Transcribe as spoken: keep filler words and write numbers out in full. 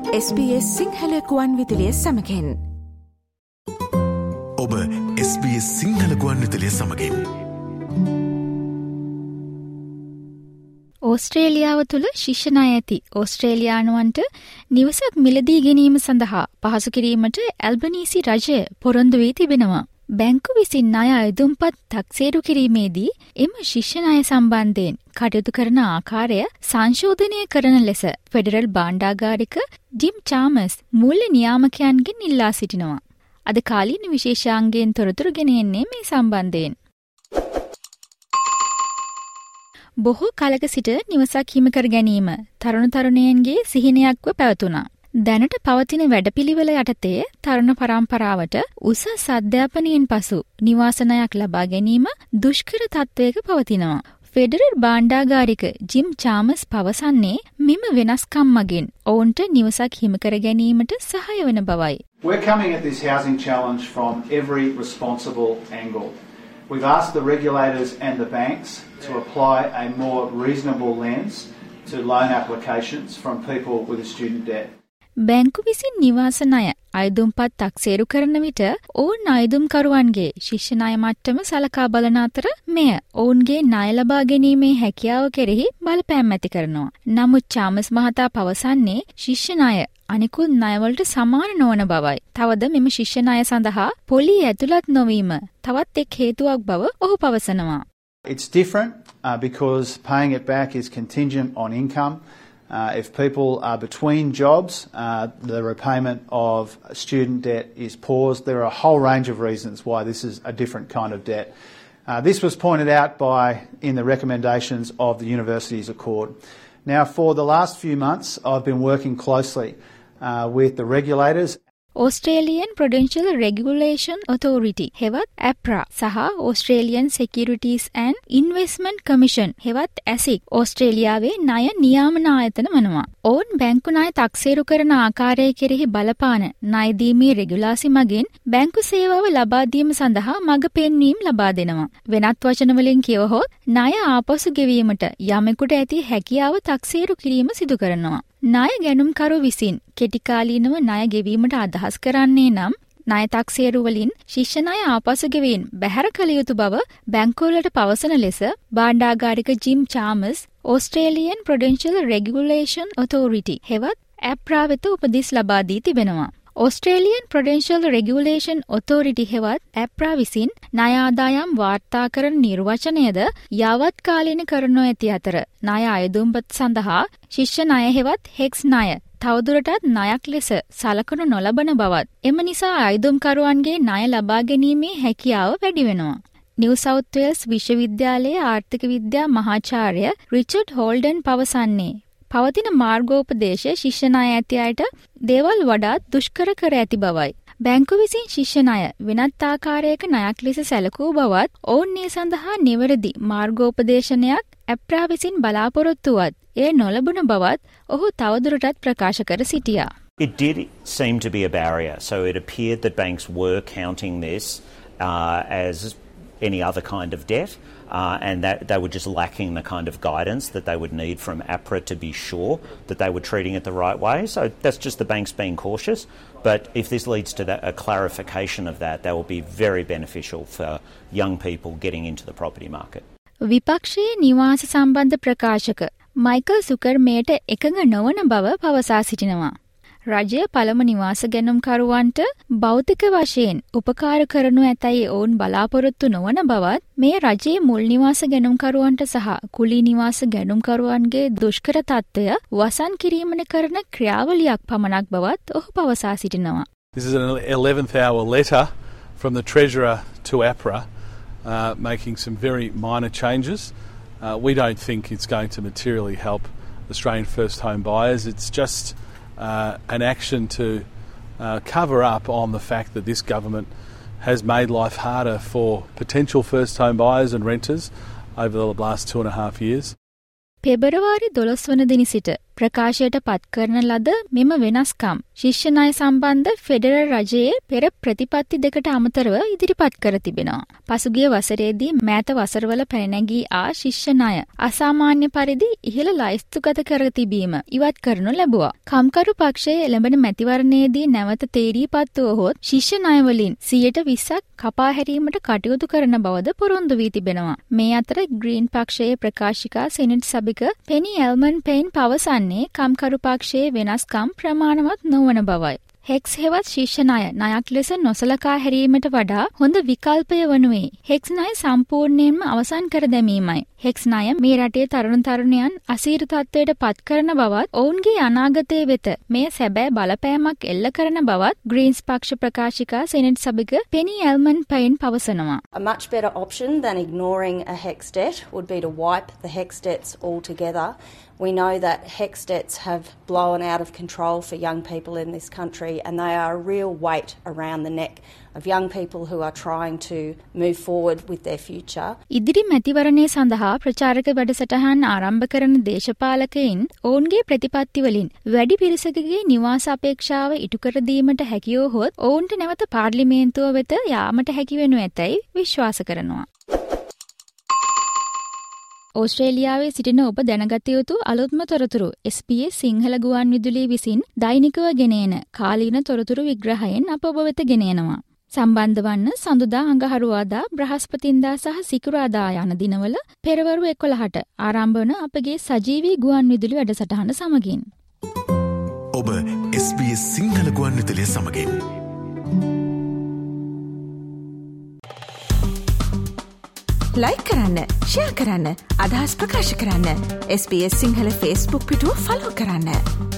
S B S Sinhala ගුවන් විදුලිය සමගින් ඔබ S B S සිංහල ගුවන් විදුලිය සමගින් ඕස්ට්‍රේලියාව තුළ ශිෂ්‍ය ණය ඇති ඕස්ට්‍රේලියානුවන්ට නිවසක් මිලදී ගැනීම සඳහා පහසු කිරීමට ඇල්බනීසි රජය පොරොන්දු වී තිබෙනවා. බැංකු විසින් ණය අයදුම්පත් තක්සේරු කිරීමේදී එම ශිෂ්‍ය ණය සම්බන්ධයෙන් කටයුතු කරන ආකාරය සංශෝධනය කරන ලෙස ෆෙඩරල් භාණ්ඩාගාරික ජිම් චාමස් මූල්‍ය නියාමකයන්ගෙන් ඉල්ලා සිටිනවා. අද කාලීන විශේෂාංගයෙන් තොරතුරු ගෙන එන්නේ මේ සම්බන්ධයෙන්. බොහෝ කලක සිට නිවසක් හිමිකර ගැනීම තරුණ තරුණියන්ගේ සිහිනයක්ව පැවතුණා. දැනට පවතින වැඩපිළිවෙල යටතේ තරුණ පරම්පරාවට උසස් අධ්‍යාපනයෙන් පසු නිවාසනයක් ලබා ගැනීම දුෂ්කර තත්ත්වයක පවතිනවා. ෆෙඩරල් භාණ්ඩාගාරික ජිම් චාමස් පවසන්නේ මෙම වෙනස්කම් මගින් ඔවුන්ට නිවසක් හිමිකර ගැනීමට සහාය වන බවයි. We're coming at this housing challenge from every responsible angle. We've asked the regulators and the banks to apply a more reasonable lens to loan applications from people with a student debt. බැංකු විසින් නිවාස ණය අයදුම්පත් තක්සේරු කරන විට ඔවුන් අයදුම්කරුවන්ගේ ශිෂ්‍ය ණය මට්ටම සලකා බලන අතර මෙය ඔවුන්ගේ ණය ලබා ගැනීමේ හැකියාව කෙරෙහි බලපෑම් ඇති කරනවා. නමුත් චාමස් මහතා පවසන්නේ ශිෂ්‍ය ණය අනිකුත් ණයවලට සමාන නොවන බවයි. තවද මෙම ශිෂ්‍ය ණය සඳහා පොලිය ඇතුළත් නොවීම තවත් එක් හේතුවක් බව ඔහු පවසනවා. It's different uh, because paying it back is contingent on income. Uh, if people are between jobs, uh, the repayment of student debt is paused. There are a whole range of reasons why this is a different kind of debt. Uh, this was pointed out by in the recommendations of the Universities Accord. Now, for the last few months, I've been working closely uh, with the regulators. Australian Prudential Regulation Authority හෙවත් APRA සහ Australian Securities and Investment Commission හෙවත් ASIC ඕස්ට්‍රේලියාවේ ණය නියාමන ආයතන වනවා. ඔවුන් බැංකු ණය තක්සේරු කරන ආකාරය කෙරෙහි බලපාන ණය දීමේ රෙගුලාසි මගින් බැංකු සේවාව ලබා දීම සඳහා මඟ පෙන්වීම් ලබා දෙනවා. වෙනත් වචන වලින් කියවහොත් ණය ආපසු ගෙවීමට යමෙකුට ඇති හැකියාව තක්සේරු කිරීම සිදු කරනවා. ණය ගැනුම්කරු විසින් කෙටිකාලීනව ණය ගෙවීමට අදහස් කරන්නේ නම් ණය තක්සේරු වලින් ශිෂ්‍ය ණය ආපසු ගෙවීම බැහැර කළ යුතු බව බැංකුවලට පවසන ලෙස භාණ්ඩාගාරික Jim Chalmers Australian Prudential Regulation Authority හෙවත් APRA වෙත උපදෙස් ලබා දී තිබෙනවා. Australian Prudential Regulation Authority හෙවත් APRA විසින් ණය ආදායම් වාර්තාකරණ නිර්වචනයද යාවත් කාලීන කරනු ඇති අතර ණය අයදුම්පත් සඳහා ශිෂ්‍ය ණය හෙවත් හෙක්ස් ණය තවදුරටත් ණයක් ලෙස සලකනු නොලබන බවත් එම නිසා අයදුම්කරුවන්ගේ ණය ලබා ගැනීමේ හැකියාව වැඩි වෙනවා. නිව් සවුත් වේල්ස් විශ්වවිද්‍යාලයේ ආර්ථික විද්‍යා මහාචාර්ය රිචඩ් හෝල්ඩන් පවසන්නේ පවතින මාර්ගෝපදේශ ශිෂ්‍ය ණය ඇති අයට දේවල් වඩාත් දුෂ්කර කර ඇති බවයි. බැංකු විසින් ශිෂ්‍ය ණය වෙනත් ආකාරයක ණයක් ලෙස සැලකූ බවත් ඔවුන් ඒ සඳහා නිවැරදි මාර්ගෝපදේශනයක් APRA විසින් බලාපොරොත්තු වත් එය නොලබන බවත් ඔහු තවදුරටත් ප්‍රකාශ කර සිටියා. It did seem to be a barrier, so it appeared that banks were counting this uh, as any other kind of debt. Uh, and that they were just lacking the kind of guidance that they would need from APRA to be sure that they were treating it the right way. So that's just the banks being cautious. But if this leads to that, a clarification of that, that will be very beneficial for young people getting into the property market. විපක්ෂයේ නිවාස සම්බන්ධ ප්‍රකාශක Michael සුකර්මේට එකඟ නොවන බව පවසා සිටිනවා. රජය පළමු නිවාස ගැනුම්කරුවන්ට භෞතික වශයෙන් උපකාර කරනු ඇතැයි ඔවුන් බලාපොරොත්තු නොවන බවත් මේ රජයේ මුල් නිවාස ගැනුම්කරුවන්ට සහ කුලී නිවාස ගැනුම්කරුවන්ගේ දුෂ්කර තත්ත්වය වසන් කිරීමට කරන ක්‍රියාවලියක් පමණක් බවත් ඔහු පවසා සිටිනවා. This is an eleventh hour letter from the Treasurer to APRA uh, making some very minor changes. Uh, we don't think it's going to materially help Australian first home buyers. It's just Uh, an action to uh, cover up on the fact that this government has made life harder for potential first home buyers and renters over the last two and a half years. පෙබරවාරි දොළොස් වන දින සිට ප්‍රකාශයට පත් කරන ලද මෙම වෙනස්කම් ශිෂ්‍ය ණය සම්බන්ධ ෆෙඩරල් රජයේ පෙර ප්‍රතිපත්ති දෙකට අමතරව ඉදිරිපත් කර තිබෙනවා. පසුගිය වසරේදී මෑත වසරවල පැනනගී ආ ශිෂ්‍ය ණය අසාමාන්‍ය පරිදි ඉහළ ලයිස්තුගත කර තිබීම ඉවත් කරනු ලැබුවා. කම්කරු පක්ෂයේ එළඹෙන මැතිවරණයේදී නැවත තේරීපත් වුවහොත් ශිෂ්‍ය ණය වලින් සියයට විස්සක් කපා හැරීමට කටයුතු කරන බවද පොරොන්දු වී තිබෙනවා. මේ අතර ග්‍රීන් පක්ෂයේ ප්‍රකාශිකා සෙනෙට් සභික පෙනි එල්මන් පෙයින් පවසන්නේ කම්කරු පක්ෂයේ වෙනස්කම් ප්‍රමාණවත් නොවන බවයි. හෙක්ස් හෙවත් ශිෂ්‍ය ණය ණයක් ලෙස නොසලකා හැරීමට වඩා හොඳ විකල්පය වනුයේ හෙක්ස් ණය සම්පූර්ණයෙන්ම අවසන් කර දැමීමයි. හෙක්ස් ණය මේ රටේ තරුණ තරුණියන් අසීරු තත්ත්වයට පත් කරන බවත් ඔවුන්ගේ අනාගතය වෙත මෙය සැබෑ බලපෑමක් එල්ල කරන බවත් ග්‍රීන්ස් පක්ෂ ප්‍රකාශිකා සෙනෙට් සභික පෙනි එල්මන් පෙයින් පවසනවා. A much better option than ignoring a HECS debt would be to wipe the HECS debts altogether. We know that HECS debts have blown out of control for young people in this country, and they are a real weight around the neck of young people who are trying to move forward with their future. ඉදිරි මැතිවරණය සඳහා ප්‍රචාරක වැඩසටහන් ආරම්භ කරන දේශපාලකයින් ඔවුන්ගේ ප්‍රතිපත්ති වලින් වැඩි පිරිසකගේ නිවාස අපේක්ෂාව ඉටු කර දීමට හැකිය වූහොත් ඔවුන්ට නැවත පාර්ලිමේන්තුව වෙත යාමට හැකි වෙනු ඇතැයි විශ්වාස කරනවා. ඕස්ට්‍රේලියාවේ සිටින ඔබ දැනගත යුතු අලුත්ම තොරතුරු එස් බී එස් සිංහල ගුවන් විදුලිය විසින් දෛනිකව ගෙනෙන කාලීන තොරතුරු විග්‍රහයෙන් අප ඔබ වෙත ගෙනෙනවා. සම්බන්ධ වන්න සඳුදා අඟහරුවාදා බ්‍රහස්පතින්දා සහ සිකුරාදා යන දිනවල පෙරවරු එකොළහට ආරම්භ වන අපගේ සජීවී ගුවන් විදුලි වැඩසටහන සමගින්. ඔබ එස් බී එස් සිංහල ගුවන් විදුලිය සමගින්. ලයික් කරන්න, ෂෙයා කරන්න, අදහස් ප්‍රකාශ කරන්න. S B S Sinhala Facebook පිටුව ෆලෝ කරන්න.